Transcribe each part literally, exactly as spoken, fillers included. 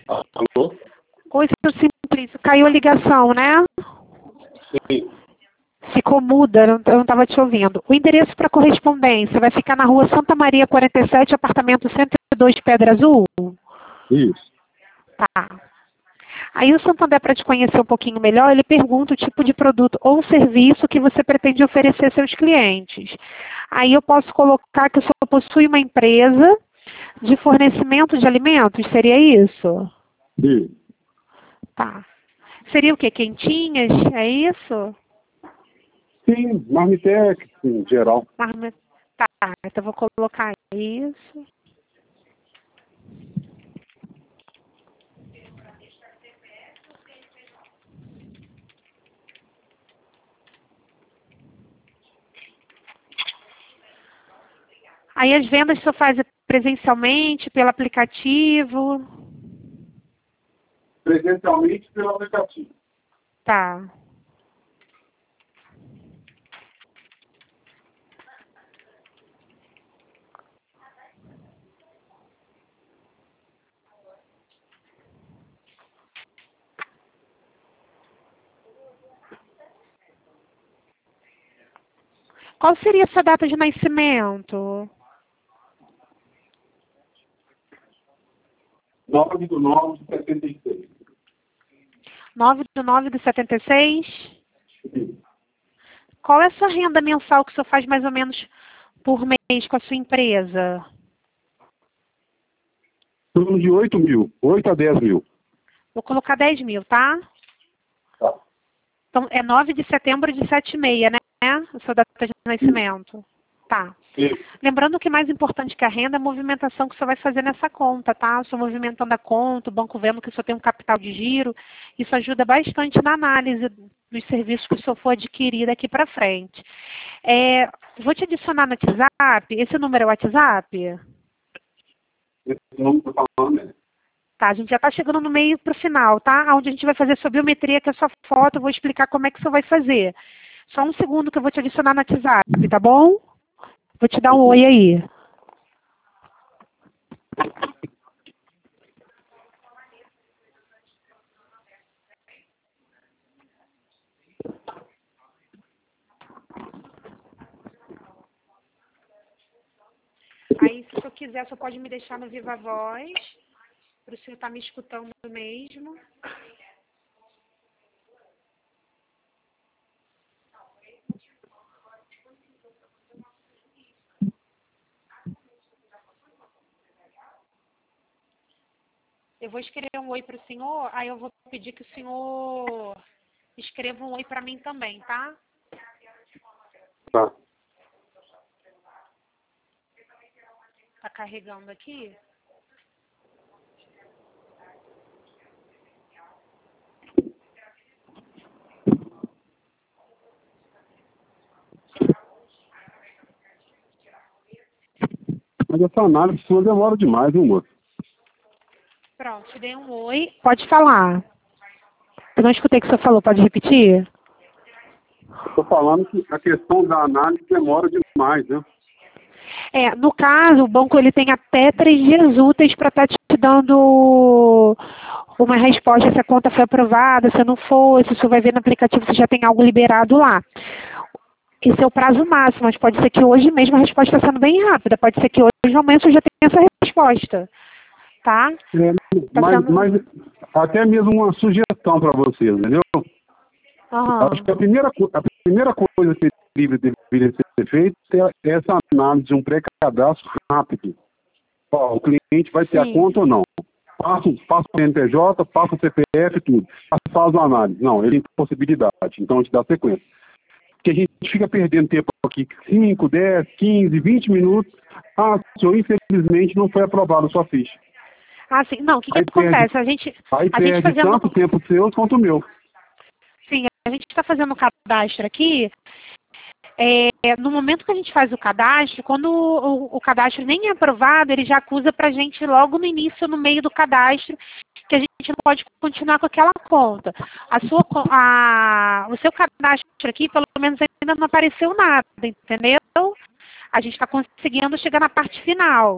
Alô? Oi, seu Simplício. Caiu a ligação, né? Sim. Ficou muda, não- eu não estava te ouvindo. O endereço para correspondência vai ficar na rua Santa Maria quarenta e sete, apartamento cento e dois, Pedra Azul? Isso. Tá. Aí o Santander, para te conhecer um pouquinho melhor, ele pergunta o tipo de produto ou serviço que você pretende oferecer aos seus clientes. Aí eu posso colocar que o senhor possui uma empresa de fornecimento de alimentos, seria isso? Isso. Tá. Seria o quê? Quentinhas? É isso? Sim, Marmitex, em geral. Marmi- Tá, então eu vou colocar isso. Aí as vendas você faz presencialmente, pelo aplicativo? Presencialmente pelo aplicativo. Tá. Qual seria a sua data de nascimento? nove do nove de setenta e seis. nove de nove de setenta e seis? Isso. Qual é a sua renda mensal que o senhor faz mais ou menos por mês com a sua empresa? Em torno de oito mil. oito a dez mil. Vou colocar dez mil, tá? Tá. Então, é nove de setembro de setenta e seis, né? A sua data de nascimento. Tá. Isso. Lembrando que mais importante que a renda é a movimentação que você vai fazer nessa conta, tá? O senhor movimentando a conta, o banco vendo que o senhor tem um capital de giro, isso ajuda bastante na análise dos serviços que o senhor for adquirir daqui para frente. É, vou te adicionar no WhatsApp. Esse número é o WhatsApp? Esse nome que eu tô falando é. Tá, a gente já está chegando no meio para o final, tá? Onde a gente vai fazer sua biometria, que é a sua foto, eu vou explicar como é que você vai fazer. Só um segundo que eu vou te adicionar no WhatsApp, tá bom? Vou te dar um oi aí. Aí, se o senhor quiser, o senhor pode me deixar no Viva Voz, para o senhor estar me escutando mesmo. Eu vou escrever um oi para o senhor, aí eu vou pedir que o senhor escreva um oi para mim também, tá? Tá. Tá carregando aqui? Mas essa análise sua demora demais, viu, moço? Pronto, te dei um oi. Pode falar. Eu não escutei o que o senhor falou, pode repetir? Estou falando que a questão da análise demora demais, né? É, no caso, o banco ele tem até três dias úteis para estar te dando uma resposta se a conta foi aprovada, se não foi, se o senhor vai ver no aplicativo se já tem algo liberado lá. Esse é o prazo máximo, mas pode ser que hoje mesmo a resposta está sendo bem rápida, pode ser que hoje amanhã você já tenha essa resposta, tá? É, Tá mas, sendo... mas até mesmo uma sugestão para vocês, entendeu? Aham. Acho que a primeira, co- a primeira coisa que deveria, deveria ser feita é essa análise de um pré-cadastro rápido. Ó, o cliente vai ter a Sim. conta ou não? Passa, passa o C N P J, passa o C P F, tudo. Faz uma análise. Não, ele tem possibilidade. Então, a gente dá sequência. Porque a gente fica perdendo tempo aqui, cinco, dez, quinze, vinte minutos. Ah, senhor, infelizmente não foi aprovado a sua ficha. Ah, sim. Não, o que, que Aí perde, acontece? A gente, aí a gente perde fazendo... tanto tempo seu quanto o meu. Sim, a gente está fazendo um cadastro aqui. É, no momento que a gente faz o cadastro, quando o, o, o cadastro nem é aprovado, ele já acusa para a gente logo no início, no meio do cadastro, que a gente não pode continuar com aquela conta. A sua, co- a, o seu cadastro aqui, pelo menos ainda não apareceu nada, entendeu? A gente está conseguindo chegar na parte final.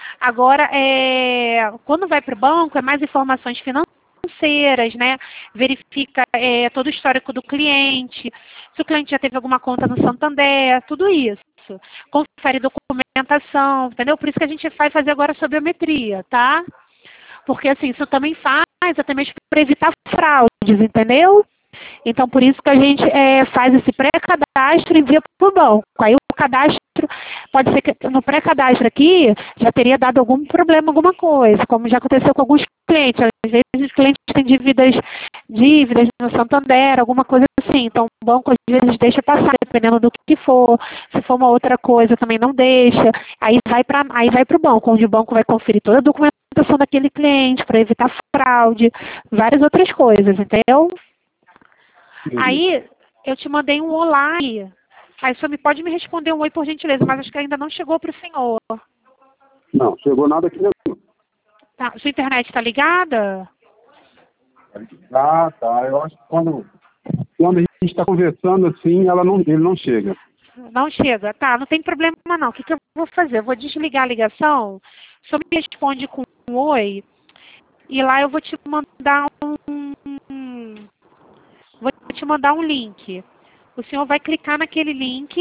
Agora, é, quando vai para o banco, é mais informações financeiras, né? Verifica é, todo o histórico do cliente, se o cliente já teve alguma conta no Santander, tudo isso. Confere documentação, entendeu? Por isso que a gente vai fazer agora a biometria, tá? Porque assim, isso também faz até mesmo para evitar fraudes, entendeu? Então, por isso que a gente é, faz esse pré-cadastro e envia para o banco. Aí o cadastro, pode ser que no pré-cadastro aqui já teria dado algum problema, alguma coisa, como já aconteceu com alguns clientes. Às vezes os clientes têm dívidas, dívidas no Santander, alguma coisa assim. Então, o banco às vezes deixa passar, dependendo do que for. Se for uma outra coisa, também não deixa. Aí vai para aí vai para o banco, onde o banco vai conferir toda a documentação daquele cliente para evitar fraude, várias outras coisas, entendeu? Aí, eu te mandei um olá aí. Aí, o senhor me pode me responder um oi, por gentileza, mas acho que ainda não chegou para o senhor. Não, chegou nada aqui não. Tá, sua internet está ligada? Ah, tá. Eu acho que quando, quando a gente está conversando assim, ela não, ele não chega. Não chega. Tá, não tem problema não. O que, que eu vou fazer? Eu vou desligar a ligação, o senhor me responde com um oi, e lá eu vou te mandar um... Vou te mandar um link. O senhor vai clicar naquele link.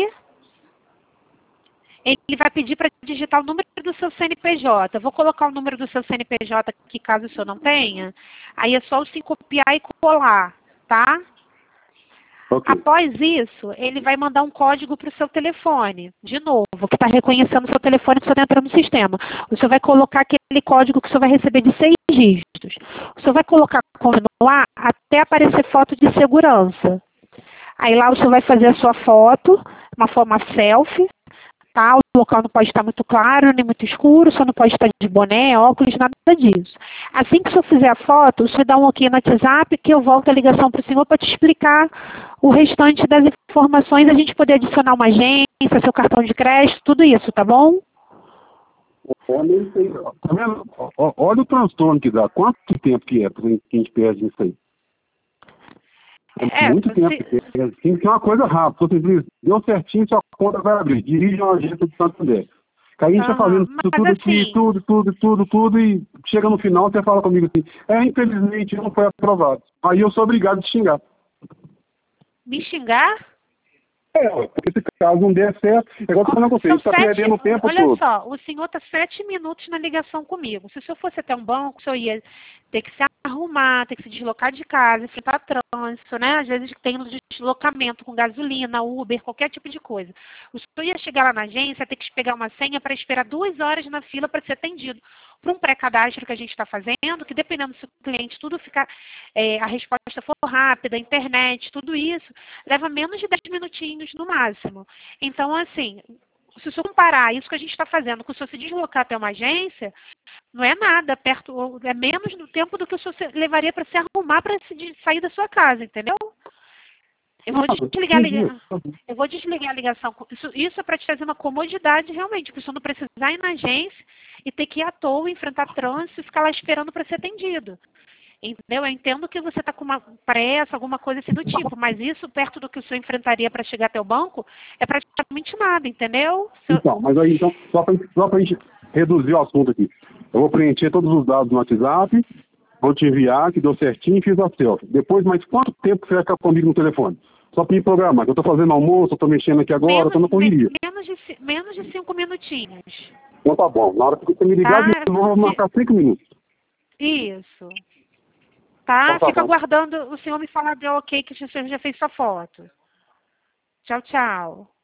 Ele vai pedir para digitar o número do seu C N P J. Eu vou colocar o número do seu C N P J aqui, caso o senhor não tenha. Aí é só o senhor copiar e colar, tá? Okay. Após isso, ele vai mandar um código para o seu telefone. De novo, que está reconhecendo o seu telefone que o senhor entra no sistema. O senhor vai colocar aquele código que o senhor vai receber de seis dígitos. O senhor vai colocar continuar até aparecer foto de segurança. Aí lá o senhor vai fazer a sua foto, uma forma selfie. Tá? O local não pode estar muito claro, nem muito escuro, só não pode estar de boné, óculos, nada disso. Assim que o senhor fizer a foto, o senhor dá um ok no WhatsApp, que eu volto a ligação para o senhor para te explicar o restante das informações, a gente poder adicionar uma agência, seu cartão de crédito, tudo isso, tá bom? Olha, tá vendo? Olha o transtorno que dá. Quanto tempo que é que a gente perde isso aí? É, muito tempo. Se... Tem que ser uma coisa rápida. Você diz, deu certinho, sua conta vai abrir. Dirige uma agência do Santander. Aí a gente está uhum. fazendo isso tudo aqui, assim... tudo, tudo, tudo, tudo, e chega no final, você fala comigo assim, é, infelizmente não foi aprovado. Aí eu sou obrigado a te xingar. Me xingar? É, porque se caso não der certo, é igual eu tô falando com você, a gente está perdendo o tempo olha todo. Olha só, o senhor está sete minutos na ligação comigo. Se o senhor fosse até um banco, o senhor ia ter que se arrumar, ter que se deslocar de casa, enfrentar trânsito, né? Às vezes tem um deslocamento com gasolina, Uber, qualquer tipo de coisa. O senhor ia chegar lá na agência, ter que pegar uma senha para esperar duas horas na fila para ser atendido. Para um pré-cadastro que a gente está fazendo, que dependendo se o cliente tudo ficar, é, a resposta for rápida, a internet, tudo isso, leva menos de dez minutinhos no máximo. Então, assim, se o senhor comparar isso que a gente está fazendo com o senhor se deslocar até uma agência, não é nada, perto, é menos do tempo do que o senhor levaria para se arrumar para sair da sua casa, entendeu? Eu vou desligar a ligação. Eu vou desligar a ligação. Isso, isso é para te trazer uma comodidade realmente, para o senhor não precisar ir na agência e ter que ir à toa, enfrentar trânsito e ficar lá esperando para ser atendido. Entendeu? Eu entendo que você está com uma pressa, alguma coisa assim do tipo, mas isso, perto do que o senhor enfrentaria para chegar até o banco, é praticamente nada, entendeu? Então, mas aí, então, só para só a gente reduzir o assunto aqui. Eu vou preencher todos os dados no WhatsApp, vou te enviar, que deu certinho e fiz a selfie. Depois, mais quanto tempo você vai ficar comigo no telefone? Só para me programar, que eu estou fazendo almoço, eu estou mexendo aqui agora, eu estou na correria. Menos de, menos de cinco minutinhos. Então tá bom, na hora que você me ligar, tá, eu vou marcar cinco minutos. Isso. Tá? Então, tá Fica bom. aguardando o senhor me falar de ok que o senhor já fez sua foto. Tchau, tchau.